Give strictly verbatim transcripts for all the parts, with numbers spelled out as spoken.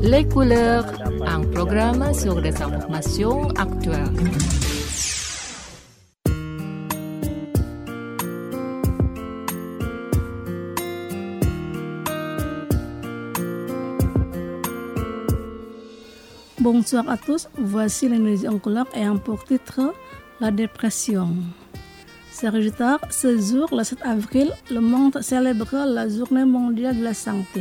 Les couleurs, un programme sur des informations actuelles. Bonsoir à tous, voici l'Indonésie en couleur et un pour titre la dépression. Sagittaire, ce jour, le sept avril, le monde célèbre la journée mondiale de la santé.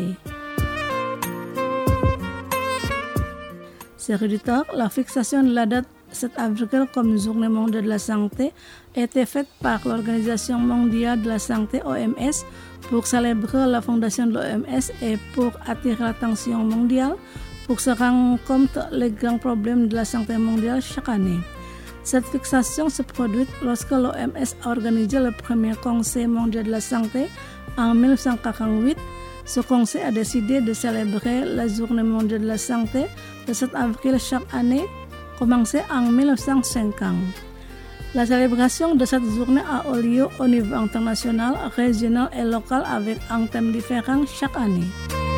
Sagittaire, la fixation de la date sept avril comme journée mondiale de la santé a été faite par l'Organisation mondiale de la santé O M S pour célébrer la fondation de l'O M S et pour attirer l'attention mondiale pour se rendre compte des grands problèmes de la santé mondiale chaque année. Cette fixation se produit lorsque l'O M S a organisé le premier Conseil mondial de la santé en dix-neuf cent quarante-huit. Ce conseil a décidé de célébrer la journée mondiale de la santé le sept avril chaque année, commencé en dix-neuf cent cinquante. La célébration de cette journée a eu lieu au niveau international, régional et local avec un thème différent chaque année.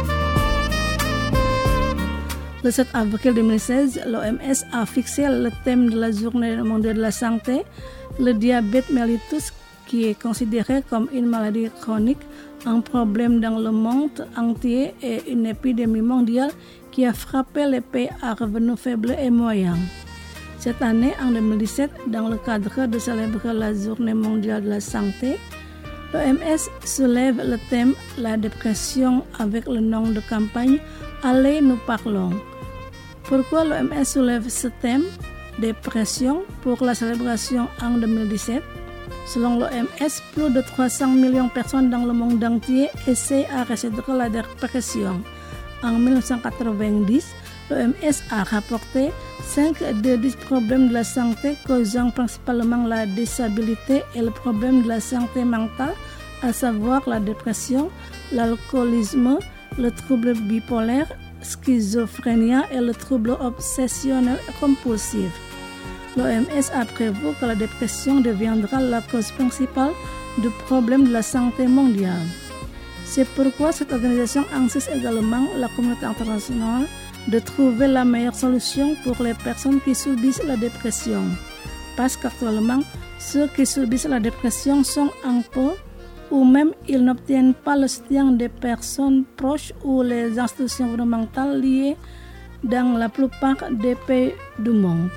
Le sept avril deux mille seize, l'O M S a fixé le thème de la journée mondiale de la santé, le diabète mellitus, qui est considéré comme une maladie chronique, un problème dans le monde entier et une épidémie mondiale qui a frappé les pays à revenus faibles et moyens. Cette année, en deux mille dix-sept, dans le cadre de célébrer la journée mondiale de la santé, l'O M S soulève le thème la dépression avec le nom de campagne Allez, nous parlons. Pourquoi l'O M S soulève ce thème, dépression, pour la célébration en deux mille dix-sept? Selon l'O M S, plus de trois cents millions de personnes dans le monde entier essaient à résoudre la dépression. En dix-neuf cent quatre-vingt-dix, l'O M S a rapporté cinq des dix problèmes de la santé causant principalement la disabilité et le problème de la santé mentale, à savoir la dépression, l'alcoolisme, le trouble bipolaire, schizophrénie et le trouble obsessionnel compulsif. L'O M S a prévu que la dépression deviendra la cause principale du problème de la santé mondiale. C'est pourquoi cette organisation insiste également la communauté internationale de trouver la meilleure solution pour les personnes qui subissent la dépression. Parce qu'actuellement, ceux qui subissent la dépression sont en peu ou même ils n'obtiennent pas le soutien des personnes proches ou les institutions gouvernementales liées dans la plupart des pays du monde.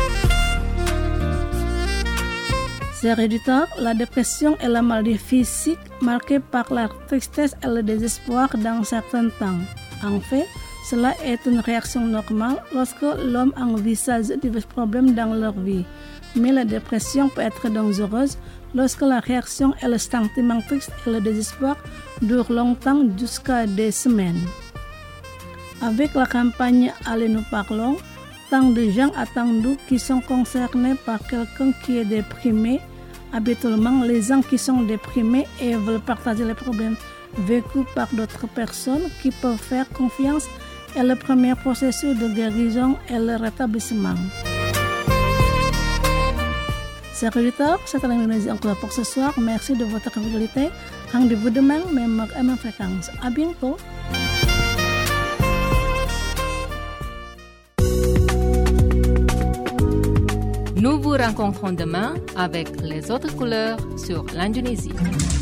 C'est héréditaire, la dépression est la maladie physique marquée par la tristesse et le désespoir dans certains temps. En fait, cela est une réaction normale lorsque l'homme envisage divers problèmes dans leur vie. Mais la dépression peut être dangereuse lorsque la réaction et le sentiment triste et le désespoir durent longtemps jusqu'à des semaines. Avec la campagne Allez, nous parlons, tant de gens attendus qui sont concernés par quelqu'un qui est déprimé. Habituellement, les gens qui sont déprimés et veulent partager les problèmes vécus par d'autres personnes qui peuvent faire confiance est le premier processus de guérison et le rétablissement. C'est Rédhitor, c'est l'Indonésie en couleur pour ce soir. Merci de votre fidélité. Rendez-vous demain, même heure et même fréquence. À bientôt. Nous vous rencontrons demain avec les autres couleurs sur l'Indonésie.